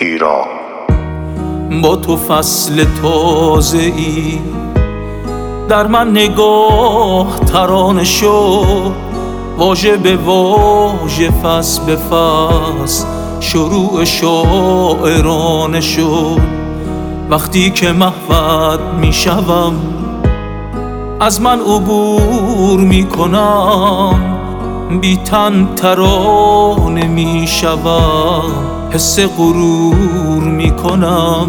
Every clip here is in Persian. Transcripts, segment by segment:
هیرا. با تو فصل تازه ای در من نگاه ترانه شد، واژه به واژه فصل به فصل شروع شاعرانه شد. وقتی که محوت می شوم از من عبور می کنم، بی تن ترانه می شوم، حس غرور می کنم.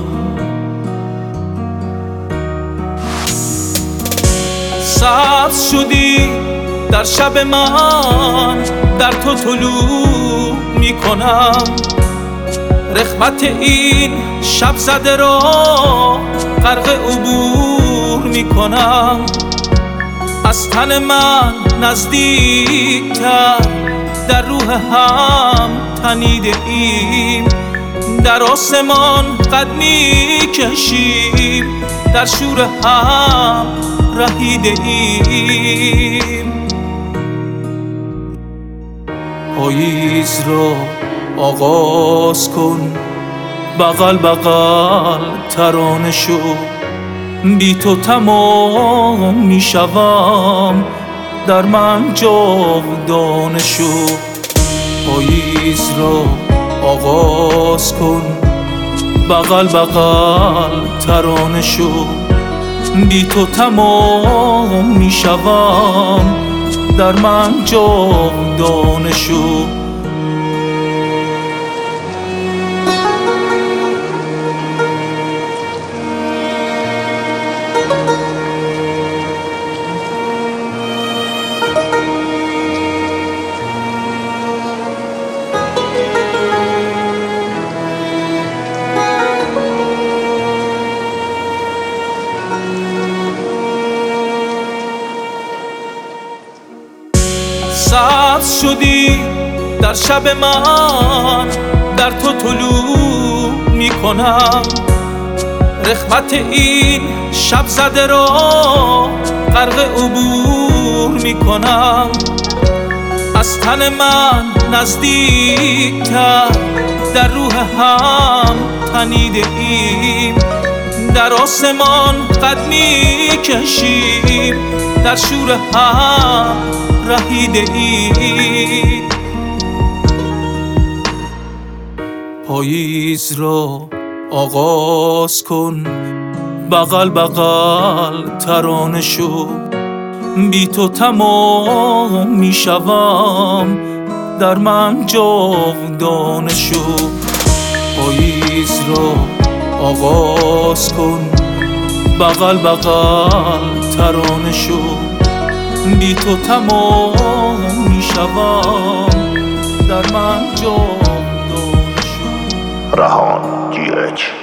سبز شدی در شب من، در تو طلوع می کنم، رخمت این شب زده را غرق عبور می کنم. از تن من نزدیکتر در روح هم تنیده ایم، در آسمان قد می کشیم، در شور هم رهیده ایم. پاییز را آغاز کن، بغل بغل ترانه شو، بی تو تمام می شوم، در من جاودانه شو. پاییز را آغاز کن، بغل بغل ترانه شو، بی تو تمام می شوم، در من جاودانه شو. سبز شدی در شب من، در تو طلوع می کنم، رخمت این شب زده را غرق عبور می کنم. از تن من نزدیکتر در روح هم تنیده ایم، در آسمان قد می کشیم، در شور هم رهیده ایم. پاییز را آغاز کن، بغل بغل ترانه شو، بی تو تمام می شوم، در من جاودانه شو. پاییز را آغاز کن، بغل بغل ترانه شو، بی تو تمام می شوم، در من جاودانه شو. رهان GH